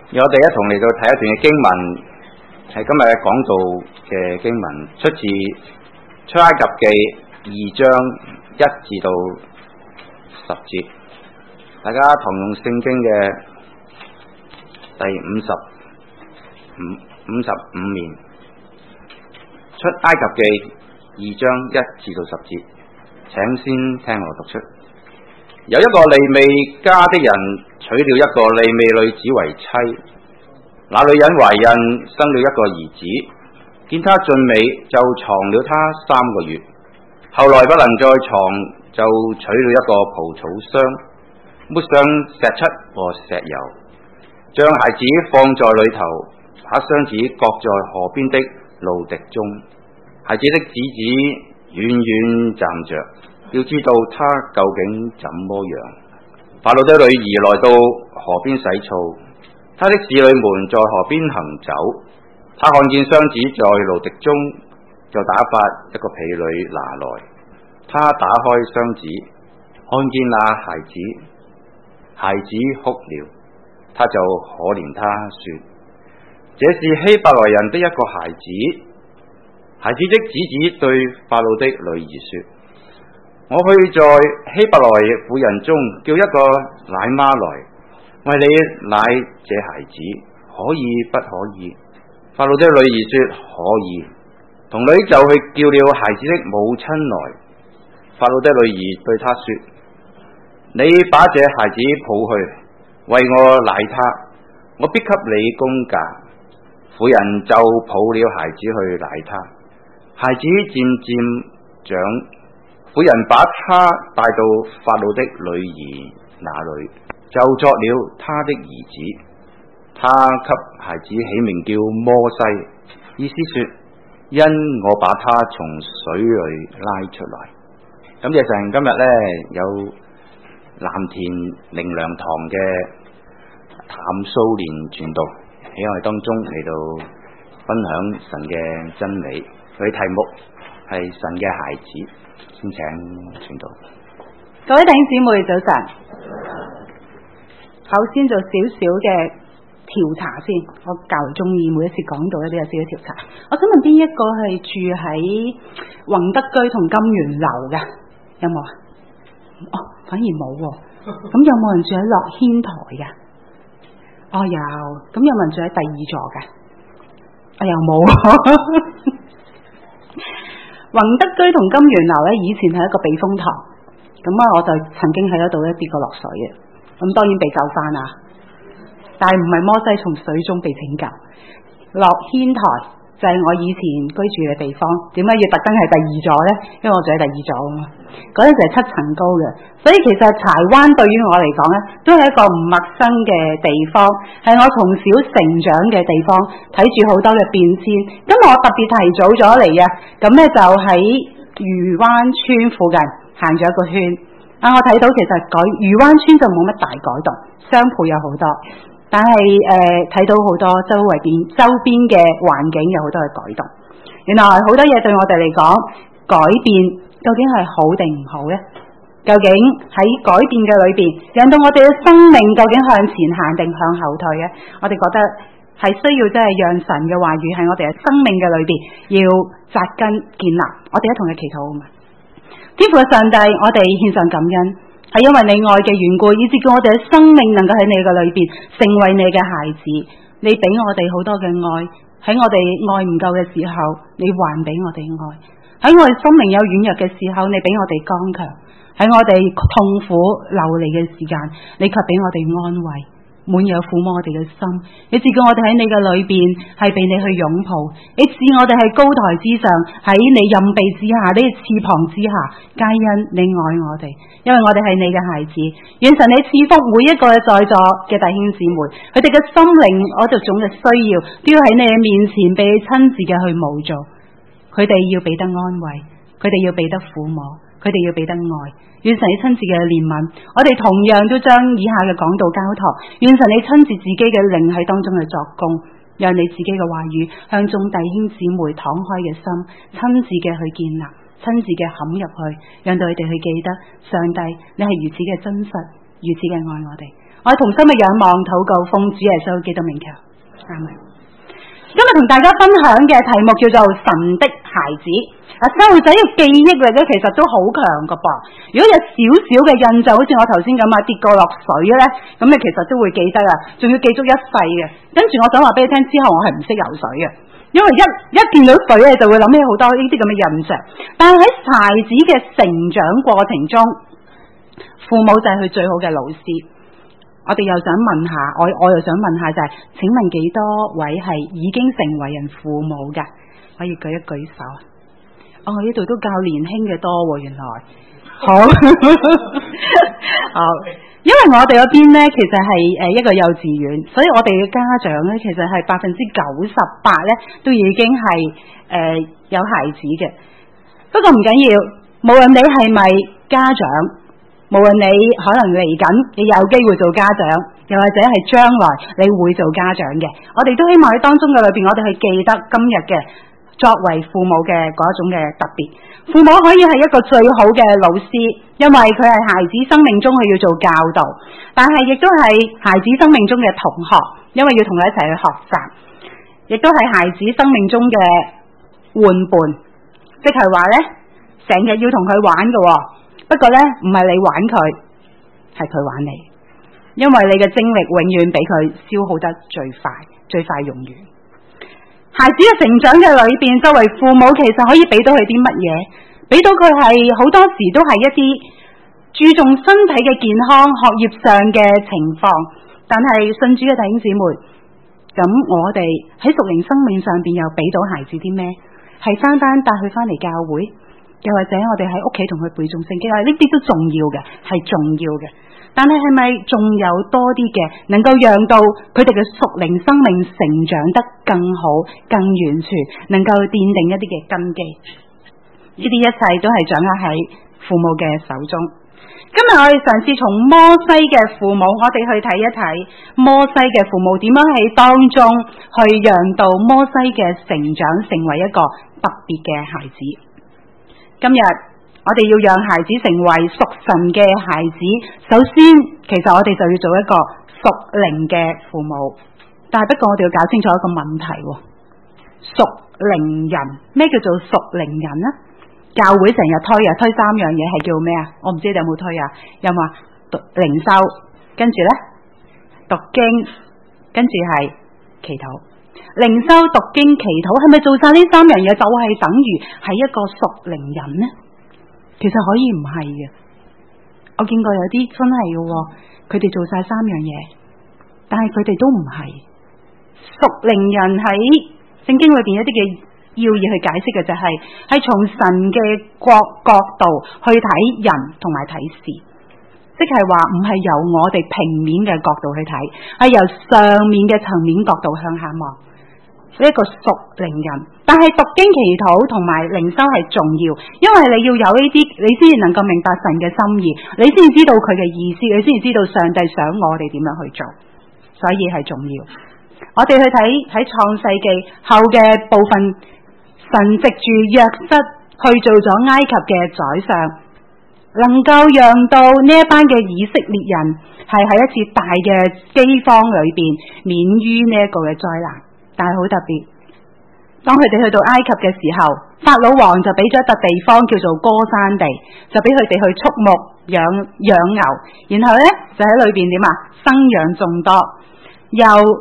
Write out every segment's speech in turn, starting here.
我哋一同嚟到睇一段嘅經文，係今日講道嘅經文，出自出埃及記2章1至到10節。大家同用聖經嘅第55面，出埃及記2章1至到10節，請先聽我讀出。有一個利未家的人娶了一個利未女子為妻，那女人懷孕生了一個兒子，見他俊美，就藏了他3個月。後來不能再藏，就取了一個蒲草箱，抹上石漆和石油，將孩子放在裏頭，把箱子擱在河邊的路碡中。孩子的姊姊遠遠站着，要知道他究竟怎麼樣。法老的女兒來到河邊洗澡，他的使女們在河邊行走。他看見箱子在路碡中，就打發一個婢女拿來。他打開箱子，看見那孩子，孩子哭了，他就可憐他，說：這是希伯來人的一個孩子。孩子的姊姊對法老的女兒說：我去在希伯來婦人中叫一個奶媽來，為你奶這孩子，可以不可以？法老的女兒說：可以。童女就去叫了孩子的母親來。法老的女兒對他說：你把這孩子抱去，為我奶他，我必給你工價。婦人就抱了孩子去奶他，孩子漸漸長。婦人把他帶到法老的女兒那裏，就作了他的兒子。他給孩子起名叫摩西，意思說：因我把他從水裏拉出來。感謝神，今日呢有藍田靈糧堂嘅譚素蓮傳道喺我哋當中嚟到分享神嘅真理，佢題目係神嘅孩子。先請傳道。 各位弟兄姊妹早晨。首先做少少嘅調查先，我較為中意每一次講道咧都有少少調查。我想問邊一個係住喺宏德居同金源樓嘅？有冇啊？哦，反而冇喎。咁有冇人住喺樂軒台嘅？哦，有。咁有冇人住喺第2座嘅？我又冇。宏德居同金源樓咧，以前係一個避風塘，咁我就曾經喺嗰度咧跌過落水嘅，咁當然被救翻啦，但係唔係摩西從水中被拯救。樂軒台就係我以前居住嘅地方，點解要特登係第2座呢？因為我住喺第2座啊嘛，嗰陣就係7層高嘅，所以其實柴灣對於我嚟講呢，都係一個唔陌生嘅地方，係我從小成長嘅地方，睇住好多嘅變遷。今日我特別提早咗嚟啊，咁呢就喺漁灣村附近行咗一個圈。我睇到其實漁灣村就冇乜大改動，商鋪有好多。但係睇到好多周邊嘅環境有好多嘅改動，原來好多嘢對我哋嚟講改變究竟係好定唔好呢？究竟喺改變嘅裏邊，令到我哋嘅生命究竟向前行定向後退呢？我哋覺得係需要真係讓神嘅話語喺我哋嘅生命嘅裏邊要扎根建立。我哋一同去祈禱啊嘛！天父上帝，我哋獻上感恩。係因為你愛嘅緣故，以致叫我哋嘅生命能夠喺你嘅裏邊成為你嘅孩子。你俾我哋好多嘅愛，喺我哋愛唔夠嘅時候，你還俾我哋愛；喺我哋心靈有軟弱嘅時候，你俾我哋剛強；喺我哋痛苦流離嘅時間，你卻俾我哋安慰，滿有撫摸我哋嘅心。你自叫我哋喺你嘅裏邊係被你去擁抱，你自我哋係高台之上，喺你蔭庇之下，你嘅翅膀之下，皆因你愛我哋，因為我哋係你嘅孩子。願神你賜福每一個在座嘅弟兄姊妹，佢哋嘅心靈嗰種嘅需要都要喺你嘅面前被你親自嘅去模造，佢哋要俾得安慰，佢哋要俾得撫摸，佢哋要俾得愛。願神你親自嘅憐憫，我哋同樣都將以下嘅講道交託。願神你親自自己嘅靈喺當中去作工，讓你自己嘅話語向眾弟兄姊妹敞開嘅心，親自嘅去建立，親自嘅冚入去，讓到佢哋去記得上帝你係如此嘅真實，如此嘅愛我哋。 我哋同心嘅仰望禱告，奉主耶穌基督名求，阿們。今日同大家分享嘅題目叫做神的孩子。細路仔嘅記憶力咧，其實都好強噶噃。如果有少少嘅印象，好似我頭先咁啊，跌過落水咧，咁你其實都會記得啊，仲要記足一世嘅。跟住我想話俾你聽，之後我係唔識游水嘅，因為一見到水咧，就會諗起好多呢啲咁嘅印象。但係喺孩子嘅成長過程中，父母就係佢最好嘅老師。我哋又想問下，我又想問下就係，請問幾多位係已經成為人父母㗎？可以舉一舉手。我呢度都較年輕嘅多喎，原來好好，因為我哋嗰邊呢，其實係一個幼稚園，所以我哋嘅家長呢，其實係98%呢都已經係有孩子嘅。不過唔緊要，無論你係咪家長，無論你可能嚟緊你有機會做家長，又或者係將來你會做家長嘅，我哋都希望喺當中嘅裏邊，我哋去記得今日嘅作為父母嘅嗰種嘅特別。父母可以係一個最好嘅老師，因為佢係孩子生命中佢要做教導，但係亦都係孩子生命中嘅同學，因為要同佢一齊去學習，亦都係孩子生命中嘅玩伴，即係話呢，成日要同佢玩嘅。不過呢，唔係你玩佢，係佢玩你，因為你嘅精力永遠比佢消耗得最快用完。孩子嘅成長嘅裏邊，作為父母其實可以俾到佢啲乜嘢？俾到佢係好多時都係一啲注重身體嘅健康、學業上嘅情況。但係信主嘅弟兄姊妹，咁我哋喺屬靈生命上邊又俾到孩子啲咩？係單單帶佢翻嚟教會，又或者我哋喺屋企同佢背誦聖經，呢啲都重要嘅，係重要嘅。但係係咪仲有多啲嘅，能夠讓到佢哋嘅屬靈生命成長得更好、更完全，能夠奠定一啲嘅根基？呢啲一切都係掌握喺父母嘅手中。今日我哋嘗試從摩西嘅父母，我哋去睇一睇摩西嘅父母點樣喺當中去讓到摩西嘅成長成為一個特別嘅孩子。今日我哋要讓孩子成為屬神嘅孩子，首先其實我哋就要做一個屬靈嘅父母。但係不過我哋要搞清楚一個問題，屬靈人，咩叫做屬靈人呢？教會成日推3樣嘢，係叫咩啊？我唔知你有冇推啊？有冇讀靈修，跟住呢讀經，跟住係祈禱。靈修、讀經、祈禱，係咪做晒呢3樣嘢就係等於係一個屬靈人呢？其實可以唔係嘅，我見過有啲真係嘅，佢哋做晒3樣嘢，但係佢哋都唔係屬靈人。喺聖經裏邊一啲嘅要義去解釋嘅就係從神嘅角度去睇人同埋睇事，即係話唔係由我哋平面嘅角度去睇，係由上面嘅層面角度向下望。呢一個屬靈人，但係讀經祈禱同埋靈修係重要，因為你要有呢啲，你先至能夠明白神嘅心意，你先知道佢嘅意思，你先知道上帝想我哋點樣去做，所以係重要。我哋去睇喺創世記後嘅部分，神藉住約瑟去做咗埃及嘅宰相，能夠讓到呢一班嘅以色列人係喺一次大嘅饑荒裏邊免於呢一個嘅災難。但係好特別，當佢哋去到埃及嘅時候，法老王就俾咗一笪地方叫做歌珊地，就俾佢哋去畜牧養牛，然後呢，就喺裏邊點啊，生養眾多。由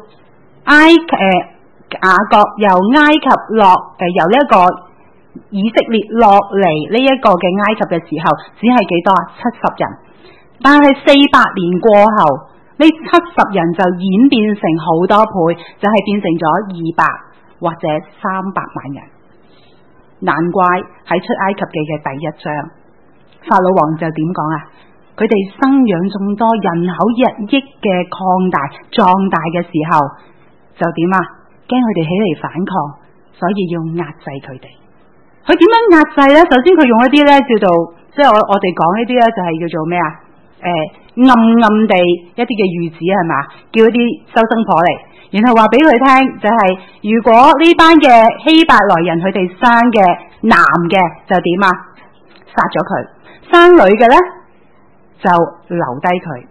雅各由埃及由呢一個以色列落嚟呢一個嘅埃及嘅時候，只係幾多啊？70人，但係400年過後，呢70人就演變成好多倍，就係變成咗200或者300萬人。難怪喺出埃及記嘅第1章，法老王就點講啊？佢哋生養眾多，人口日益嘅擴大壯大嘅時候，就點啊？驚佢哋起嚟反抗，所以要壓制佢哋。佢點樣壓制呢？首先佢用一啲呢叫做，即係我哋講呢啲呢，就係叫做咩啊？暗地一啲嘅諭旨係嘛，叫一啲收生婆嚟，然後話俾佢聽就係，如果呢班嘅希伯來人佢哋生嘅男嘅就點啊，殺咗佢；生女嘅呢就留低佢；生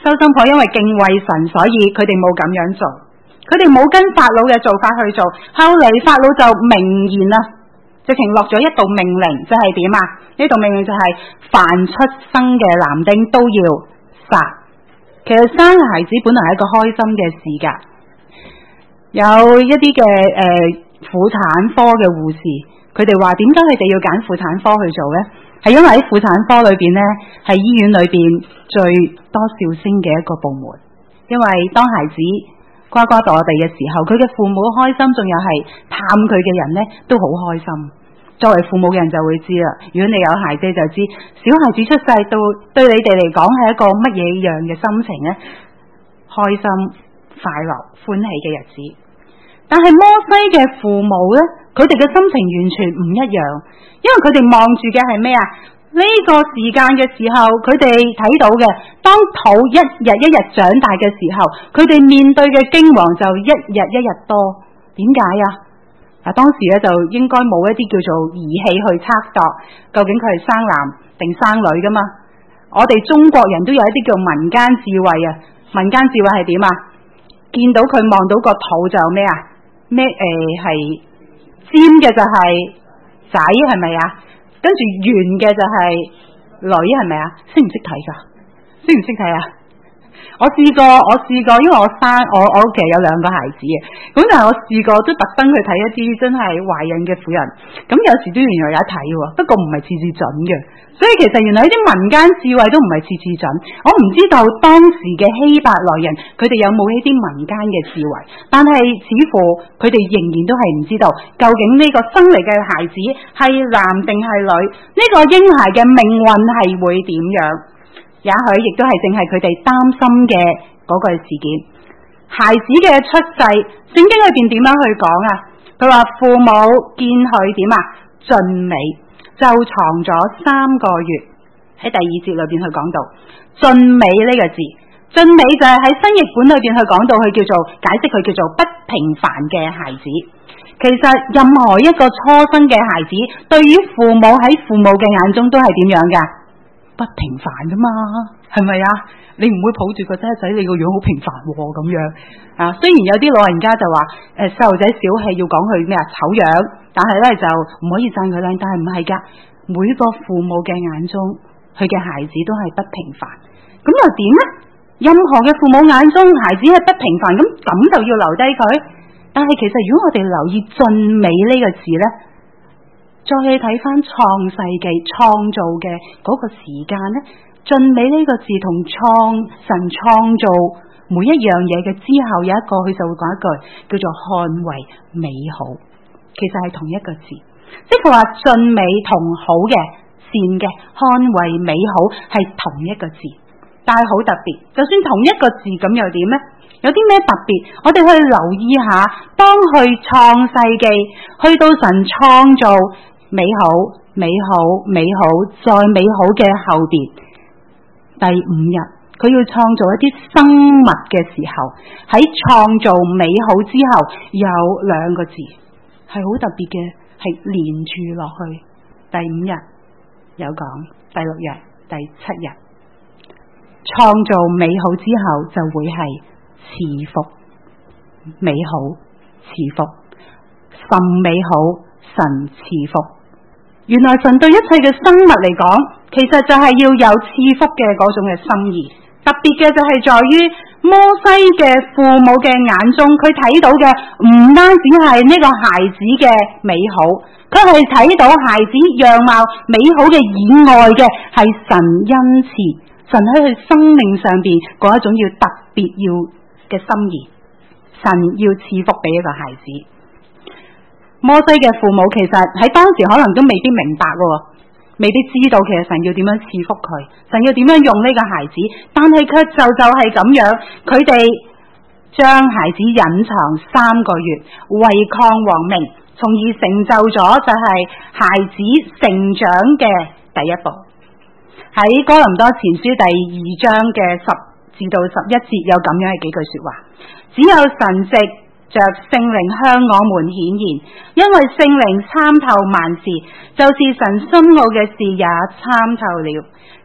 收生婆因為敬畏神，所以佢哋冇咁樣做，佢哋冇跟法老嘅做法去做。後嚟法老就明言啦，直情落咗一道命令，就係點啊？呢道命令就係凡出生嘅男丁都要殺。其實生孩子本來係一個開心嘅事㗎，有一啲嘅婦產科嘅護士，佢哋話點解佢哋要揀婦產科去做呢？係因為喺婦產科裏邊呢，係醫院裏邊最多笑聲嘅一個部門。因為當孩子呱呱墮地嘅時候，佢嘅父母開心，仲有係探佢嘅人呢都好開心。作為父母嘅人就會知啦，如果你有孩子就知，小孩子出世到對你哋嚟講係一個乜嘢樣嘅心情呢？開心、快樂、歡喜嘅日子。但係摩西嘅父母呢，佢哋嘅心情完全唔一樣，因為佢哋望住嘅係咩啊？呢個時間嘅時候，佢哋睇到嘅，當肚一日一日長大嘅時候，佢哋面對嘅驚惶就一日一日多。點解啊？當時咧就應該冇一啲叫做儀器去測度，究竟佢係生男定生女噶嘛？我哋中國人都有一啲叫民間智慧啊！民間智慧係點啊？見到佢望到個肚就咩啊？咩係尖嘅就係仔係咪啊？跟住圓嘅就係女係咪啊？識唔識睇噶？識唔識睇啊？我試過，因為我屋企有2個孩子嘅，咁但係我試過都特登去睇一啲真係懷孕嘅婦人，咁有時都原來有得睇喎，不過唔係次次準嘅，所以其實原來呢啲民間智慧都唔係次次準。我唔知道當時嘅希伯來人佢哋有冇呢啲民間嘅智慧，但係似乎佢哋仍然都係唔知道究竟呢個生嚟嘅孩子係男定係女，呢個嬰孩嘅命運係會點樣？也許亦都係正係佢哋擔心嘅嗰個事件。孩子嘅出世，聖經裏邊點樣去講啊？佢話父母見佢點啊？俊美，就藏咗3個月。喺第2節裏邊去講到俊美呢個字，俊美就係喺新譯本裏邊去講到佢叫做解釋佢叫做不平凡嘅孩子。其實任何一個初生嘅孩子，對於父母喺父母嘅眼中都係點樣噶？不平凡噶嘛，係咪啊？你唔會抱住個仔，你個樣好平凡咁樣啊？雖然有啲老人家就話細路仔小氣要講佢咩啊醜樣，但係咧就唔可以讚佢靚，但係唔係噶，每個父母嘅眼中，佢嘅孩子都係不平凡。咁又點呢？任何嘅父母眼中孩子係不平凡，咁就要留低佢。但係其實如果我哋留意俊美呢個字呢，再去睇翻創世記創造嘅嗰個時間呢，俊美呢個字同神創造每一樣嘢嘅之後有一個，佢就會講一句叫做看為美好，其實係同一個字，即係佢話俊美同好嘅善嘅看為美好係同一個字，但係好特別，就算同一個字咁又點呢？有啲咩特別？我哋去留意下，當去創世記去到神創造美好、美好、美好再美好嘅後邊，第5日佢要創造一啲生物嘅時候，喺創造美好之後有2個字係好特別嘅，係連住落去。第5日有講，第6日、第7日創造美好之後就會係賜福，美好賜福，甚美好，神賜福。原來神對一切嘅生物嚟講，其實就係要有賜福嘅嗰種嘅心意。特別嘅就係在於摩西嘅父母嘅眼中，佢睇到嘅唔單止係呢個孩子嘅美好，佢係睇到孩子樣貌美好嘅以外嘅係神恩賜，神喺佢生命上邊嗰一種要特別要嘅心意，神要賜福俾一個孩子。摩西嘅父母其實喺當時可能都未必明白，未必知道其實神要點樣賜福佢，神要點樣用呢個孩子，但係卻就係咁樣，佢哋將孩子隱藏3個月，為抗王命，從而成就咗就係孩子成長嘅第一步。喺哥林多前書第2章嘅10至到11節有咁樣嘅幾句說話，只有神藉着聖靈向我們顯現，因為聖靈參透萬事，就是神深奧嘅事也參透了，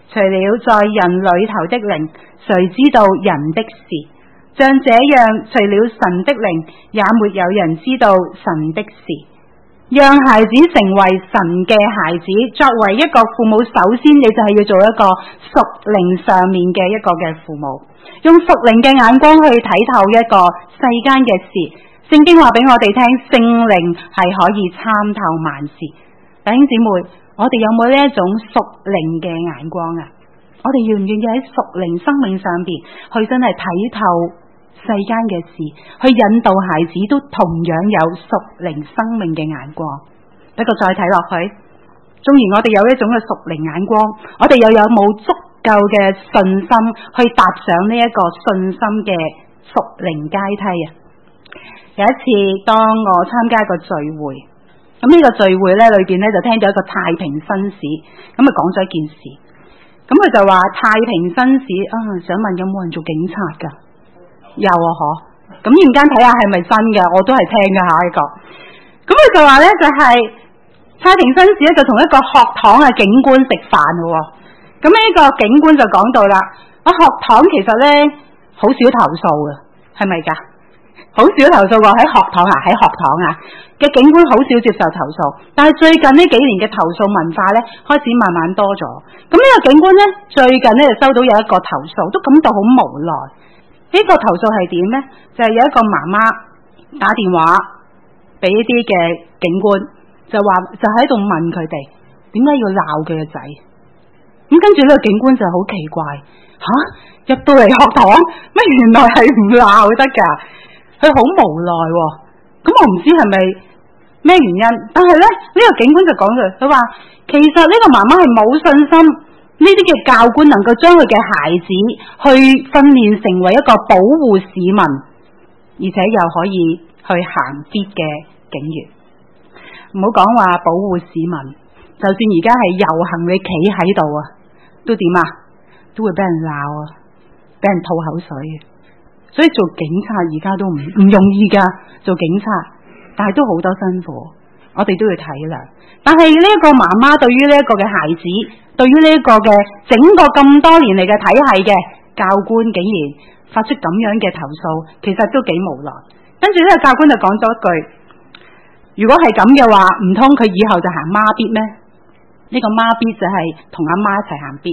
除了在人裏頭的靈，誰知道人的事？像這樣，除了神的靈，也沒有人知道神的事。讓孩子成為神嘅孩子，作為一個父母，首先你就係要做一個屬靈上面嘅一個嘅父母，用屬靈嘅眼光去睇透一個世間嘅事。聖經話俾我哋聽，聖靈係可以參透萬事。弟兄姊妹，我哋有冇呢一種屬靈嘅眼光啊？我哋願唔願意喺屬靈生命上邊去真係睇透世間嘅事，去引導孩子都同樣有屬靈生命嘅眼光？不過再睇落去，縱然我哋有一種嘅屬靈眼光，我哋又有冇足夠嘅信心去踏上呢一個信心嘅屬靈階梯啊？有一次當我參加一個聚會，咁呢個聚會咧裏邊咧就聽咗一個太平紳士，咁啊講咗一件事，咁佢就話太平紳士啊，想問有冇人做警察噶？有啊，嗬，咁陣間睇下係咪真嘅，我都係聽噶下呢個。咁佢就話咧就係太平紳士咧就同一個學堂嘅警官食飯嘅，咁呢個警官就講到啦，學堂其實咧好少投訴嘅，係咪噶？好少投訴喎，喺學堂嘅警官好少接受投訴，但係最近呢幾年嘅投訴文化咧開始慢慢多咗。咁呢個警官咧最近咧就收到有一個投訴，都感到好無奈。呢個投訴係點呢？就係有一個媽媽打電話俾一啲嘅警官，就喺度問佢哋點解要鬧佢嘅仔。咁跟住呢個警官就好奇怪，入到嚟學堂乜原來係唔鬧得噶？佢好無奈喎。咁我唔知係咪咩原因，但係咧呢個警官就講佢話其實呢個媽媽係冇信心呢啲嘅教官能夠將佢嘅孩子去訓練成為一個保護市民，而且又可以去行必嘅警員。唔好講話保護市民，就算而家係遊行你企喺度啊，都點啊？都會俾人鬧啊，俾人吐口水。所以做警察而家都唔容易噶，做警察，但係都好多辛苦，我哋都要體諒。但係呢一個媽媽對於呢一個嘅孩子，對於呢一個嘅整個咁多年嚟嘅體系嘅教官，竟然發出咁樣嘅投訴，其實都幾無奈。跟住呢個教官就講咗一句：如果係咁嘅話，唔通佢以後就行孖必咩？呢個孖必就係同阿媽一齊行必。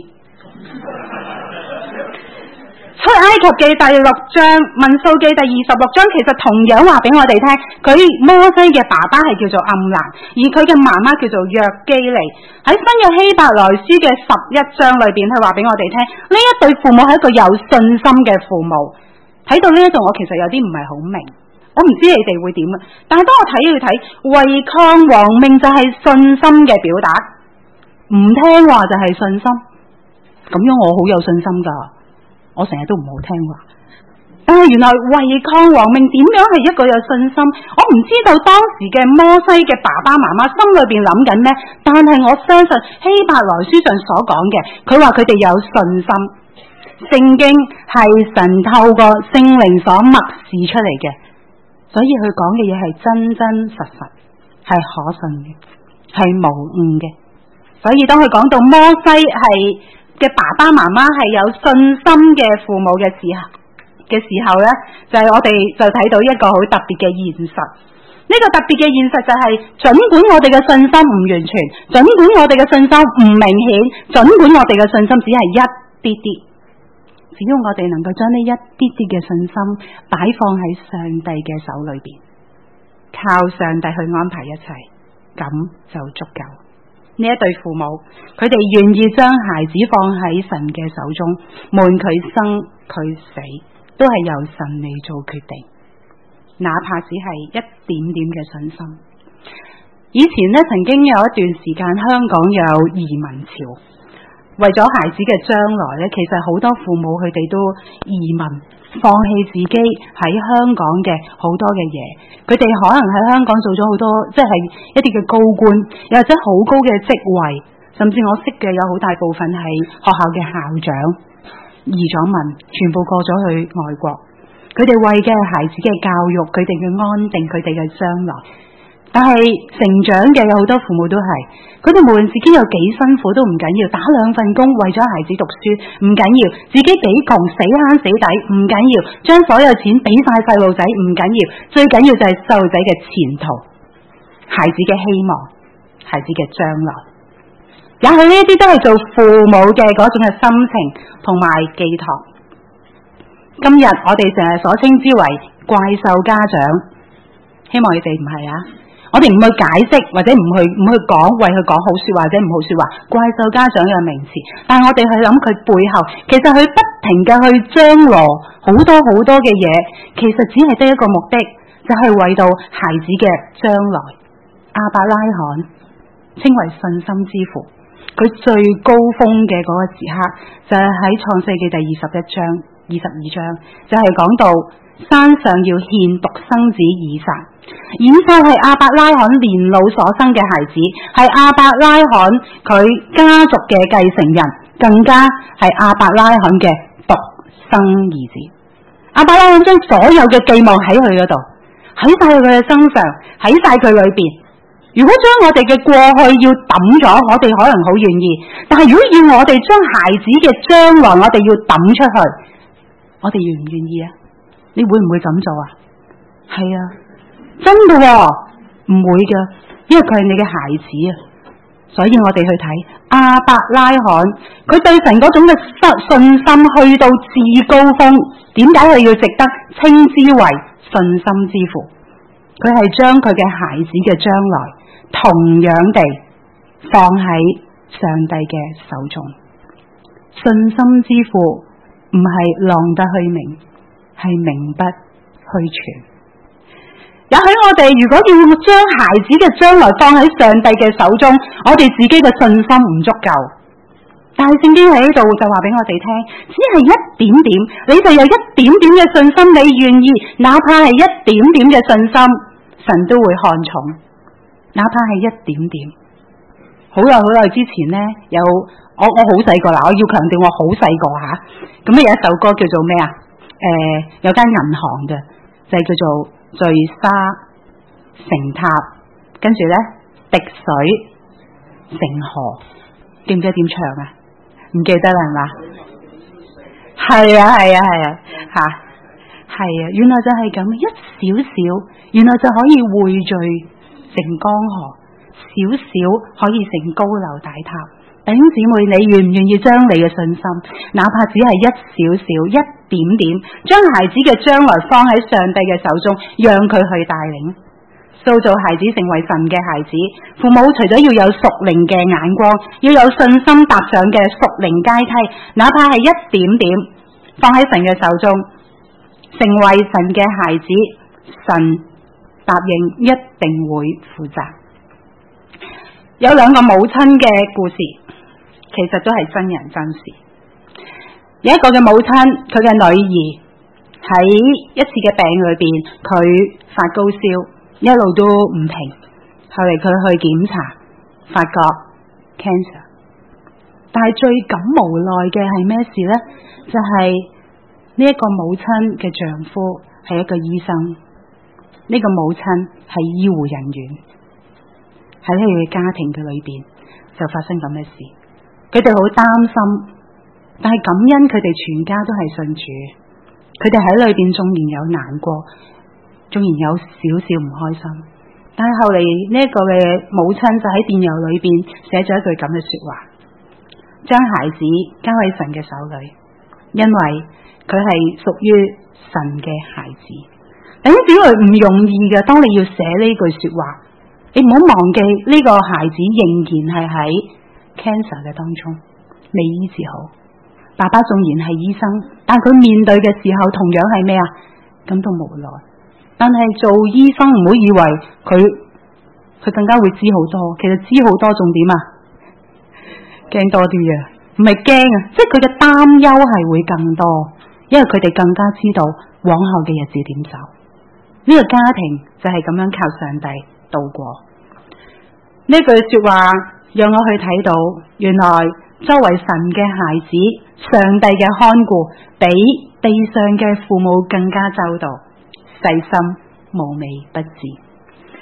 出埃及記第6章，民數記第26章，其實同樣話俾我哋聽，佢摩西嘅爸爸係叫做暗蘭，而佢嘅媽媽叫做約基利。喺新約希伯來書嘅11章裏邊，佢話俾我哋聽，呢一對父母係一個有信心嘅父母。睇到呢一度，我其實有啲唔係好明，我唔知你哋會點啊。但係當我睇違抗王命就係信心嘅表達，唔聽話就係信心。咁樣我好有信心噶。我成日都唔好聽話，但係原來違抗王命點樣係一個有信心？我唔知道當時嘅摩西嘅爸爸媽媽心裏邊諗緊咩，但係我相信希伯來書上所講嘅，佢話佢哋有信心。聖經係神透過聖靈所默示出嚟嘅，所以佢講嘅嘢係真真實實，係可信嘅，係無誤嘅。所以當佢講到摩西係嘅爸爸媽媽係有信心嘅父母嘅時候咧，就係我哋就睇到一個好特別嘅現實。呢個特別嘅現實就係，盡管我哋嘅信心唔完全，盡管我哋嘅信心唔明顯，盡管我哋嘅信心只係一啲啲，只要我哋能夠將呢一啲啲嘅信心擺放喺上帝嘅手裏邊，靠上帝去安排一切，咁就足夠。呢一對父母，佢哋願意將孩子放喺神嘅手中，無論佢生佢死，都係由神嚟做決定，哪怕只係一點點嘅信心。以前呢，曾經有一段時間香港有移民潮，為咗孩子嘅將來呢，其實好多父母佢哋都移民，放棄自己喺香港嘅好多嘅嘢，佢哋可能喺香港做咗好多，即係一啲嘅高官，又或者好高嘅職位，甚至我識嘅有好大部分係學校嘅校長，移咗民，全部過咗去外國。佢哋為嘅係孩子嘅教育，佢哋嘅安定，佢哋嘅將來。但但係成長嘅有好多父母都係，佢哋無論自己有幾辛苦都唔緊要，打2份工為咗孩子讀書唔緊要，自己幾窮死慳死抵唔緊要，將所有錢俾晒細路仔唔緊要，最緊要就係細路仔嘅前途、孩子嘅希望、孩子嘅將來。也許呢一啲都係做父母嘅嗰種嘅心情同埋寄託。今日我哋成日所稱之為怪獸家長，希望你哋唔係啊！我哋唔去解釋或者唔去講，為佢講好說話或者唔好說話，怪獸家長嘅名詞。但係我哋去諗佢背後，其實佢不停嘅去張羅好多嘅嘢，其實只係得一個目的，就係為到孩子嘅將來。亞伯拉罕稱為信心之父，佢最高峰嘅嗰個時刻就係喺創世記第22章，就係講到山上要獻獨生子以撒。以撒係亞伯拉罕年老所生嘅孩子，係亞伯拉罕佢家族嘅繼承人，更加係亞伯拉罕嘅獨生兒子。亞伯拉罕將所有嘅寄望喺佢嗰度，喺晒佢嘅身上，喺晒佢裏邊。如果將我哋嘅過去要抌咗，我哋可能好願意，但係如果要我哋將孩子嘅將來我哋要抌出去，我哋願唔願意啊？你會唔會咁做啊？係啊，真嘅喎，唔會嘅，因為佢係你嘅孩子啊。所以我哋去睇亞伯拉罕，佢對神嗰種嘅信心去到至高峰。點解佢要值得稱之為信心之父？佢係將佢嘅孩子嘅將來同樣地放喺上帝嘅手中。信心之父唔係浪得虛名，係名不虛傳。也許我哋如果要將孩子嘅將來放喺上帝嘅手中，我哋自己嘅信心唔足夠。但係聖經喺呢度就話俾我哋聽，只係一點點，你就有一點點嘅信心，你願意，哪怕係一點點嘅信心，神都會看重。哪怕係一點點。好耐之前呢，有我好細個啦，我要強調我好細個吓。咁有一首歌叫做咩啊？有間銀行嘅，就係叫做聚沙成塔，跟住呢滴水成河，記唔記得點唱啊？唔記得啦係嘛？係啊，原來就係咁，一少少，原來就可以匯聚成江河，少少可以成高樓大塔。弟兄姊妹，你願唔願意將你嘅信心，哪怕只係一少少、一點點，將孩子嘅將來放喺上帝嘅手中，讓佢去帶領，塑造孩子成為神嘅孩子。父母除咗要有屬靈嘅眼光，要有信心踏上嘅屬靈階梯，哪怕係一點點放喺神嘅手中，成為神嘅孩子，神答應一定會負責。有2個母親嘅故事，其實都係真人真事。有一個嘅母親，佢嘅女兒喺一次嘅病裏邊，佢發高燒，一路都唔停。後嚟佢去檢查，發覺 cancer。但係最感無奈嘅係咩事呢？就係呢一個母親嘅丈夫係一個醫生，呢個母親係醫護人員，喺佢嘅家庭嘅裏邊就發生咁嘅事。佢哋好擔心，但係感恩佢哋全家都係信主。佢哋喺裏邊縱然有難過，縱然有少少唔開心，但係後嚟呢一個嘅母親就喺電郵裏邊寫咗一句咁嘅說話，將孩子交喺神嘅手裏，因為佢係屬於神嘅孩子。弟兄姊妹，唔容易嘅，當你要寫呢句說話，你唔好忘記呢個孩子仍然係喺 cancer 嘅當中，未醫治好。爸爸縱然係醫生，但佢面對嘅時候同樣係咩啊？感到無奈。但係做醫生唔好以為佢更加會知好多，其實知好多重點啊，驚多啲啊，唔係驚啊，即係佢嘅擔憂係會更多，因為佢哋更加知道往後嘅日子點走。呢個家庭就係咁樣靠上帝度過。呢句說話讓我去睇到，原來作為神嘅孩子，上帝嘅看顧比地上嘅父母更加周到、細心、無微不至。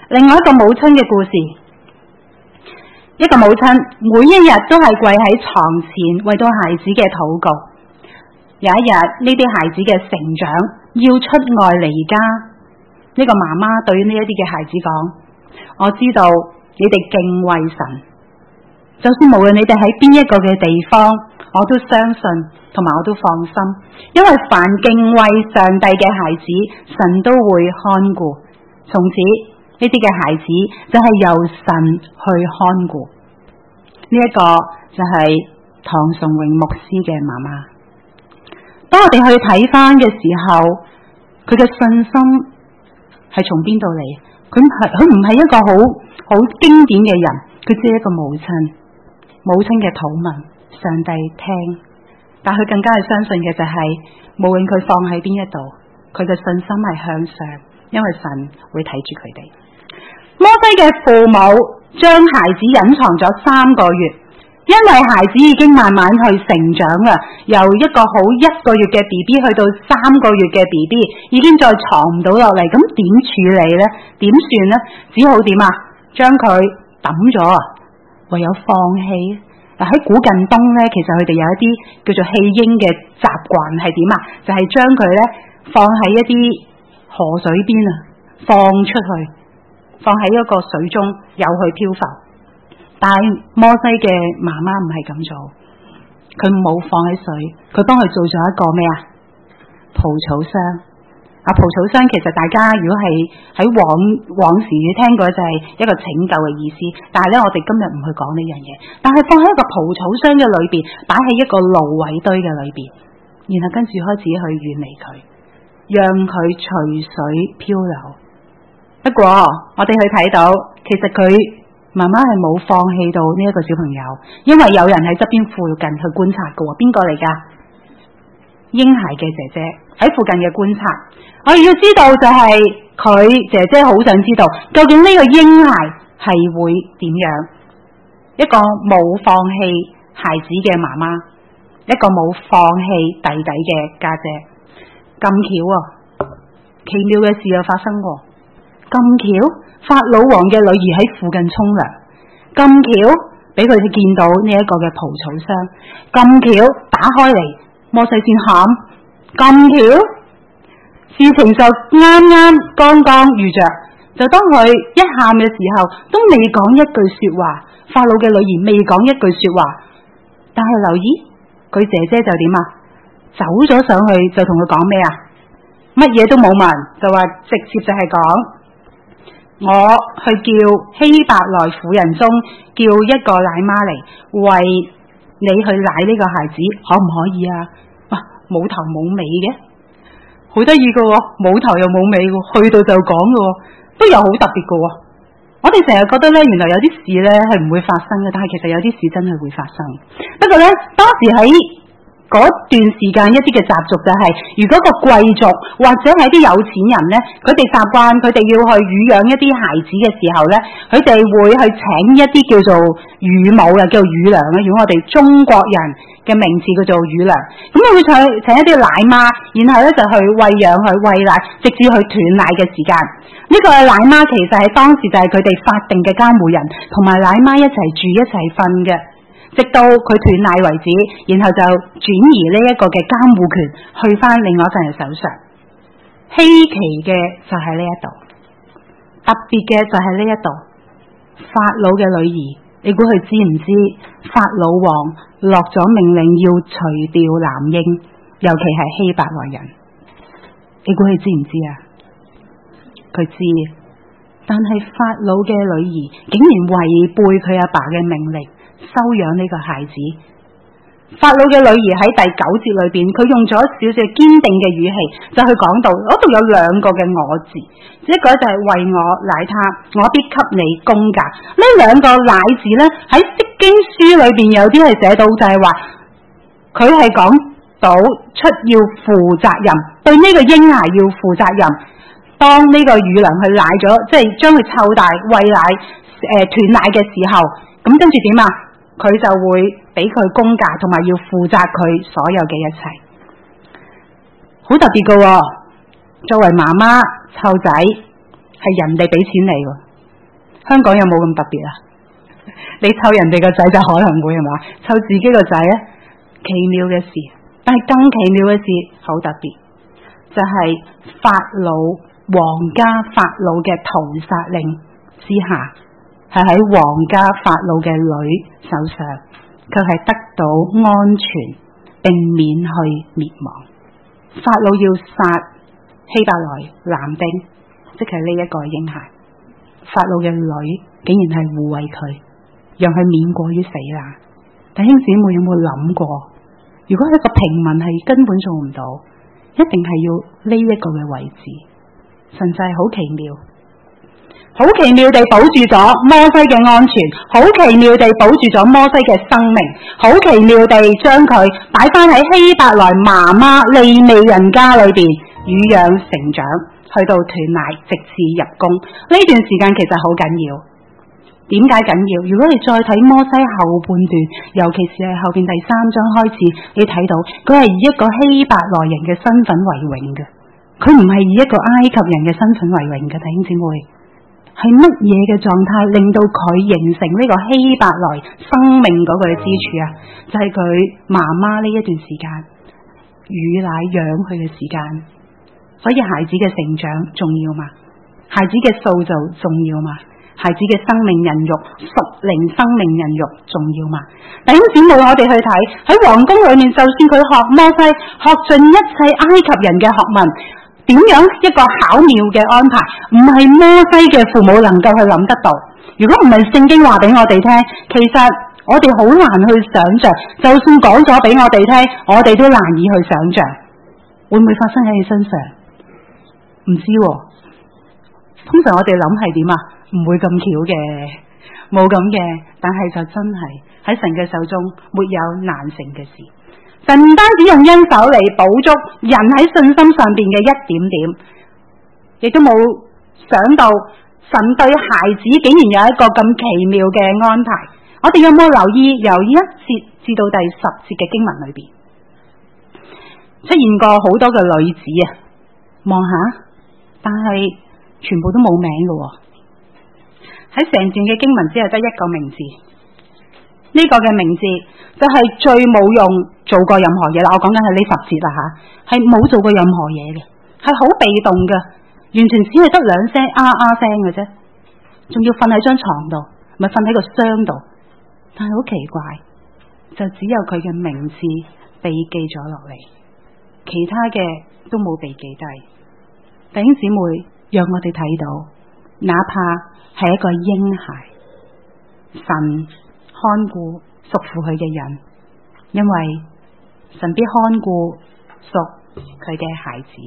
另外一個母親嘅故事，一個母親每一日都係跪喺床前為到孩子嘅禱告。有一日呢啲孩子嘅成長要出外離家，呢個媽媽對於呢一啲嘅孩子講：我知道你哋敬畏神，就算無論你哋喺邊一個嘅地方，我都相信同埋我都放心，因為凡敬畏上帝嘅孩子，神都會看顧。從此呢啲嘅孩子就係由神去看顧。呢一個就係唐崇榮牧師嘅媽媽。當我哋去睇翻嘅時候，佢嘅信心係從邊度嚟？佢唔係一個好經典嘅人，佢只係一個母親嘅禱文，上帝聽。但佢更加係相信嘅就係，無論佢放喺邊一度，佢嘅信心係向上，因為神會睇住佢哋。摩西嘅父母將孩子隱藏咗3個月。因為孩子已經慢慢去成長啦，由一個好1個月嘅 BB 去到3個月嘅 BB， 已經再藏唔到落嚟，咁點處理呢？點算呢？只好點啊？將佢抌咗啊！唯有放棄。嗱，喺古近東呢，其實佢哋有一啲叫做棄嬰嘅習慣係點啊？就係將佢呢放喺一啲河水邊啊，放出去，放喺一個水中，由佢漂浮。但係摩西嘅媽媽唔係咁做，佢冇放喺水，佢幫佢做咗一個咩啊？蒲草箱。蒲草箱其實大家如果係喺往時聽過就係一個拯救嘅意思，但係咧我哋今日唔去講呢樣嘢。但係放喺一個蒲草箱嘅裏邊，擺喺一個蘆葦堆嘅裏邊，然後跟住開始去遠離佢，讓佢隨水漂流。不過我哋去睇到，其實佢媽媽係冇放棄到呢一個小朋友，因為有人喺側邊附近去觀察嘅。邊個嚟㗎？嬰孩嘅姐姐喺附近嘅觀察。我哋要知道就係佢姐姐好想知道，究竟呢個嬰孩係會點樣？一個冇放棄孩子嘅媽媽，一個冇放棄弟弟嘅家姐，咁巧啊！奇妙嘅事又發生過，咁巧。法老王嘅女兒喺附近沖涼，咁巧俾佢哋見到呢一個嘅蒲草箱，咁巧打開嚟，摩西先喊，咁巧事情就剛剛遇着，就當佢一喊嘅時候，都未講一句說話，法老嘅女兒未講一句說話，但係留意佢姐姐就點啊？走咗上去就同佢講咩啊？乜嘢都冇問，就話直接就係講。我去叫希伯來婦人中叫一個奶媽嚟為你去奶呢個孩子，可唔可以啊？哇，冇頭冇尾嘅，好得意㗎喎，冇頭又冇尾嘅，去到就講㗎喎，都有好特別㗎喎。我哋成日覺得呢，原來有啲事呢係唔會發生嘅，但係其實有啲事真係會發生。不過呢，當時喺嗰段時間一啲嘅習俗就係，如果個貴族或者係啲有錢人呢，佢哋習慣佢哋要去乳養一啲孩子嘅時候呢，佢哋會去請一啲叫做乳母嘅，叫做乳娘咧，用我哋中國人嘅名字叫做乳娘。咁佢會請一啲奶媽，然後呢就去餵養佢餵奶，直至去斷奶嘅時間。呢個奶媽其實喺當時就係佢哋法定嘅監護人，同埋奶媽一齊住一齊瞓嘅。直到佢斷奶為止，然後就轉移呢一個嘅監護權去翻另外一個人手上。稀奇嘅就係呢一度，特別嘅就係呢一度。法老嘅女兒，你估佢知唔知法老王落咗命令要除掉男嬰，尤其係希伯來人？你估佢知唔知啊？佢知，但係法老嘅女兒竟然違背佢阿爸嘅命令，收養呢個孩子。法老嘅女兒喺第9節裏邊，佢用咗少少堅定嘅語氣，就去講到嗰度有2個嘅我字，一個就係為我奶他，我必給你工價。呢2個奶字呢，喺釋經書裏邊有啲係寫到就係話，佢係講到出要負責任，對呢個嬰孩要負責任。當呢個乳娘去奶咗，即係將佢湊大餵奶斷奶嘅時候，咁跟住點啊？佢就會俾佢工價，同埋要負責佢所有嘅一切，好特別㗎喎。作為媽媽湊仔係人哋俾錢你喎， 香港有冇咁特別啊？你湊人哋個仔就可能會係嘛，湊自己個仔咧，奇妙嘅事。但係更奇妙嘅事好特別，就係法老皇家法老嘅屠殺令之下，係喺皇家法老嘅女手上，佢係得到安全並免去滅亡。法老要殺希伯來男丁，即係呢一個嬰孩，法老嘅女竟然係護衛佢，讓佢免過於死啦。弟兄姊妹有冇諗過，如果一個平民係根本做唔到，一定係要呢一個嘅位置。神就係好奇妙，好奇妙地保住咗摩西嘅安全，好奇妙地保住咗摩西嘅生命，好奇妙地將佢擺翻喺希伯來媽媽利未人家裏邊乳養成長，去到斷奶直至入宮。呢段時間其實好緊要。點解緊要？如果你再睇摩西後半段，尤其是係後邊第3章開始，你睇到佢係以一個希伯來人嘅身份為榮嘅，佢唔係以一個埃及人嘅身份為榮嘅。弟兄姊妹，係乜嘢嘅狀態令到佢形成呢個希伯來生命嗰個嘅支柱啊？就係佢媽媽呢一段時間乳奶養佢嘅時間，所以孩子嘅成長重要嘛，孩子嘅塑造重要嘛，孩子嘅生命孕育，屬靈生命孕育重要嘛。弟兄姊妹，我哋去睇喺皇宮裏面，就算佢學摩西，學盡一切埃及人嘅學問，點樣一個巧妙嘅安排，唔係摩西嘅父母能夠去諗得到。如果唔係聖經話俾我哋聽，其實我哋好難去想象，就算講咗俾我哋聽，我哋都難以去想象，會唔會發生喺你身上？唔知喎。通常我哋諗係點啊？唔會咁巧嘅，冇咁嘅，但係就真係喺神嘅手中沒有難成嘅事。神唔單止用恩手嚟補足人喺信心上邊嘅一點點，亦都冇想到神對孩子竟然有一個咁奇妙嘅安排。我哋有冇留意由1節至到第10節嘅經文裏邊出現過好多嘅女子啊？望下，但係全部都冇名嘅喎。喺成段嘅經文只係得一個名字，呢個嘅名字就係最冇用做過任何嘢啦。我講緊係呢10節啦吓，係冇做過任何嘢嘅，係好被動嘅，完全只係得2聲聲嘅啫，仲要瞓喺張床度，咪瞓喺個箱度，但係好奇怪，就只有佢嘅名字被記咗落嚟，其他嘅都冇被記低。弟兄姊妹，讓我哋睇到，哪怕係一個嬰孩，神看顧屬乎佢嘅人，因為神必看顧屬佢嘅孩子。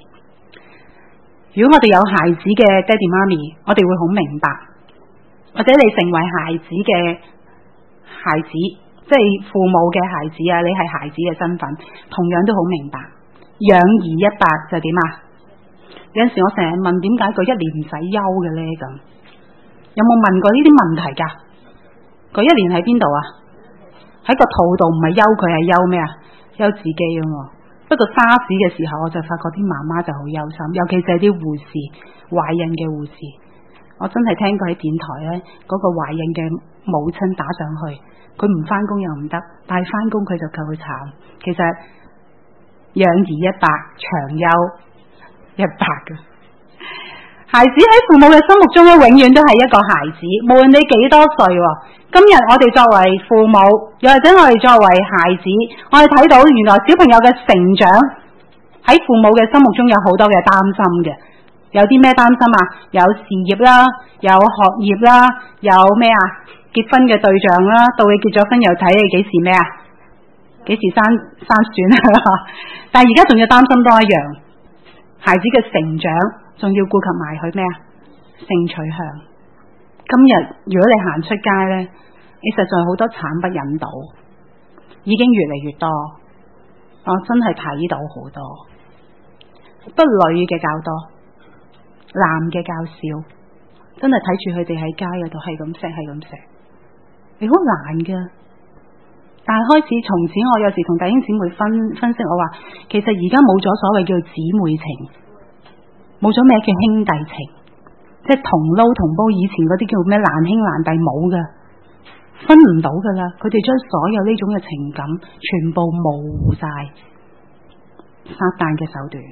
如果我哋有孩子嘅爹哋媽咪，我哋會好明白，或者你成為孩子嘅孩子，即係父母嘅孩子啊，你係孩子嘅身份，同樣都好明白。養兒一百就點啊？有陣時我成日問，點解佢1年唔使休嘅咧？咁有冇問過呢啲問題噶？佢1年喺邊度啊？喺個肚度，唔係休佢，係休咩啊？休自己啊嘛。不過沙士嘅時候，我就發覺啲媽媽就好憂心，尤其是係啲護士，懷孕嘅護士。我真係聽過喺電台咧，嗰個懷孕嘅母親打上去，佢唔翻工又唔得，但係翻工佢就夠佢慘。其實養兒100，長憂100嘅。孩子喺父母嘅心目中咧，永遠都係一個孩子，無論你幾多歲。今日我哋作為父母，又或者我哋作為孩子，我哋睇到原來小朋友嘅成長喺父母嘅心目中有好多嘅擔心嘅。有啲咩擔心啊？有事業啦，有學業啦，有咩啊？結婚嘅對象啦，到你結咗婚又睇你幾時咩啊？幾時生孫啊？但係而家仲要擔心多一樣，孩子嘅成長。仲要顧及埋佢咩啊？性取向。今日如果你行出街呢，你實在好多慘不忍睹，已經越嚟越多。我真係睇到好多，不女嘅較多，男嘅較少。真係睇住佢哋喺街嗰度係咁錫，係咁錫，你好難噶。但係開始從此，我有時同弟兄姊妹分析，我話其實而家冇咗所謂叫姊妹情。冇咗咩叫兄弟情， 即係同撈同煲，以前嗰啲叫咩難兄難弟冇噶，分唔到噶啦。佢哋將所有呢種嘅情感全部模糊晒，撒旦嘅手段，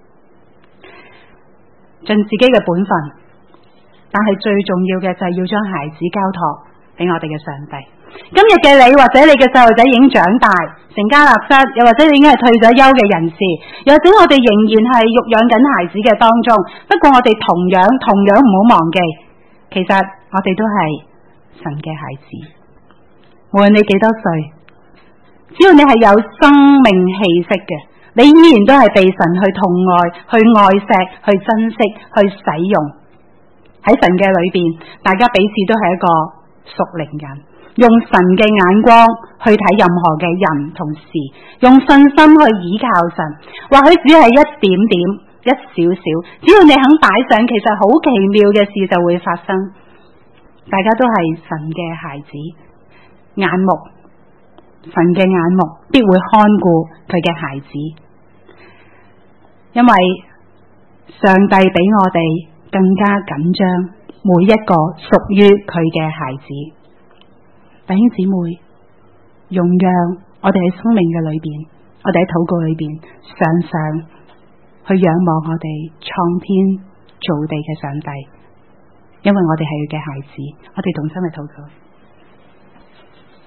盡自己嘅本分，但係最重要嘅就係要將孩子交託俾我哋嘅上帝。今日嘅你或者你嘅細路仔已經長大成家立室，又或者你已經係退咗休嘅人士，又或者我哋仍然係育養緊孩子嘅當中。不過我哋同樣唔好忘記，其實我哋都係神嘅孩子。無論你幾多歲，只要你係有生命氣息嘅，你依然都係被神去疼愛、去愛錫、去珍惜、去使用。喺神嘅裏邊，大家彼此都係一個屬靈人。用神嘅眼光去睇任何嘅人同事，用信心去倚靠神。或許只係一點點、一少少，只要你肯擺上，其實好奇妙嘅事就會發生。大家都係神嘅孩子，眼目，神嘅眼目必會看顧佢嘅孩子，因為上帝比我哋更加緊張每一個屬於佢嘅孩子。弟兄姊妹，容讓我哋喺生命嘅裏邊，我哋喺禱告裏邊，常常去仰望我哋創天造地嘅上帝，因為我哋係佢嘅孩子，我哋同心去禱告。